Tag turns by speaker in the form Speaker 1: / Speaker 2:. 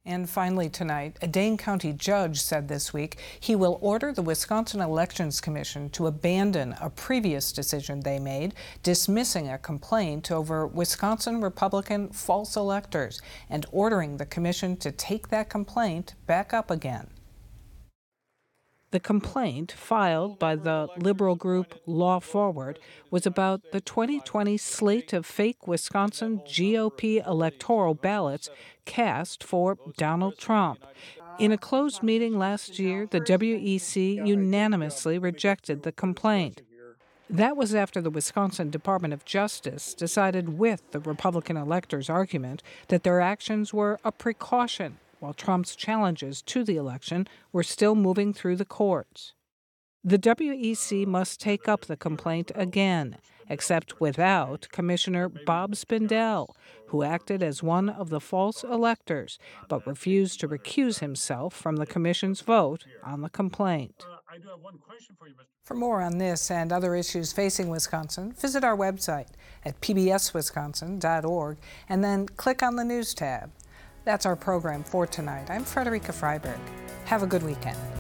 Speaker 1: And finally tonight, a Dane County judge said this week he will order the Wisconsin Elections Commission to abandon a previous decision they made, dismissing a complaint over Wisconsin Republican false electors and ordering the commission to take that complaint back up again. The complaint, filed by the liberal group Law Forward, was about the 2020 slate of fake Wisconsin GOP electoral ballots cast for Donald Trump. In a closed meeting last year, the WEC unanimously rejected the complaint. That was after the Wisconsin Department of Justice decided with the Republican electors' argument that their actions were a precaution, while Trump's challenges to the election were still moving through the courts. The WEC must take up the complaint again, except without Commissioner Bob Spindell, who acted as one of the false electors but refused to recuse himself from the commission's vote on the complaint.
Speaker 2: I do have one question for you, Mr.
Speaker 1: For more on this and other issues facing Wisconsin, visit our website at pbswisconsin.org and then click on the News tab. That's our program for tonight. I'm Frederica Freiberg. Have a good weekend.